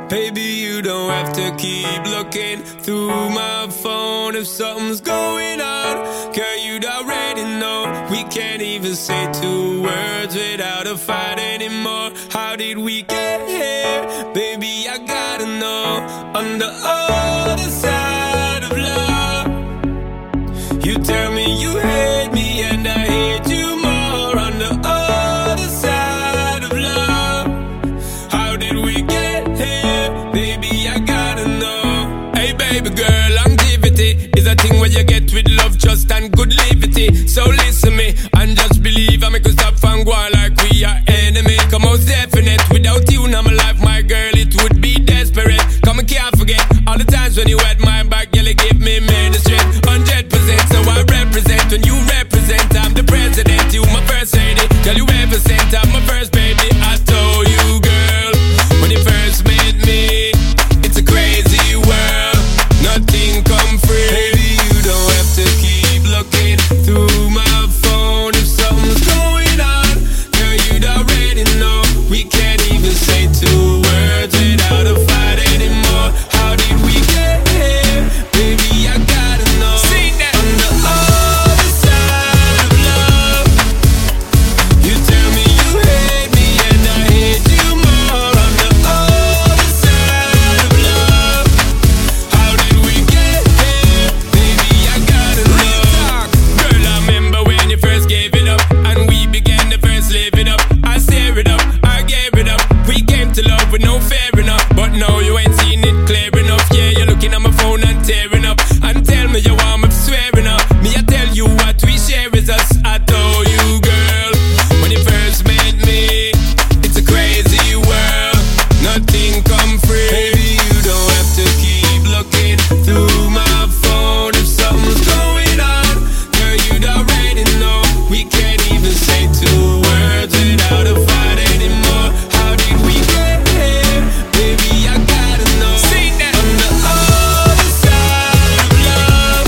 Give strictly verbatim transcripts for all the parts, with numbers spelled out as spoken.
Baby, you don't have to keep looking through my phone if something's going on. Girl, you'd already know. We can't even say two words without a fight anymore. How did we get here? Baby, I gotta know. On the other side of love, you tell me you hate me and I hate you more. On the other side of love, how did we get here? Baby, I gotta know. Hey baby girl, longevity is a thing where you get with love, trust and good liberty. So listen me and just believe I make us stop and go on like we are enemy. Come most definite, without you now my life, my girl, it would be desperate. Come and can't forget all the times when you had my back, girl, you give me ministry. Hundred percent, so I represent when you represent. I'm the president, you my first lady. Girl, you ever sent, I'm my first baby. I told you, girl, when you first met me, it's a crazy world, nothing come free. Baby, you don't have to keep looking through my phone if something's going on. Girl, you'd already know. We can't even say two words without a fight anymore. How did we get here? Baby, I gotta know. Sing that. On the other side of love, you tell me you hate me and I hate you more. On the other side of love, how did we get here? Baby, I gotta know. Girl, I remember when you first gave it up and we began to first live it up. I tear it up, I gave it up. We came to love with no fair enough, but now you ain't seen it clear enough. Yeah, you're looking at my phone and tearing up and tell me you want me swearing up. Me, I tell you what we share is us. I told you, girl, when you first met me, it's a crazy world, nothing come free. Baby, you don't have to keep looking through my phone if something's going on. Girl, you'd already know. We can't even say two words without a fight anymore. How did we get here? Baby, I gotta know. Sing that. On the other side of love,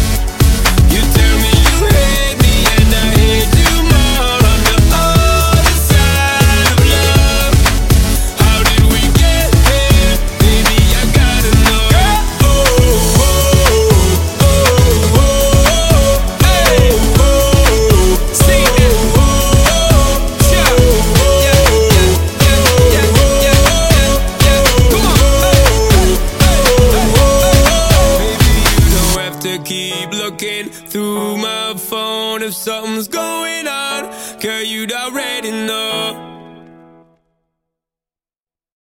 you tell me you hate me and I hate you more. On the other side of love, how did we get here? Baby, I gotta know. Oh, oh, oh, oh, oh, hey, oh, sing that. Oh, yeah, yeah, yeah, yeah, yeah, yeah, yeah. Come on. Baby, you don't have to keep looking through my phone if something's going on. Girl, you'd already know.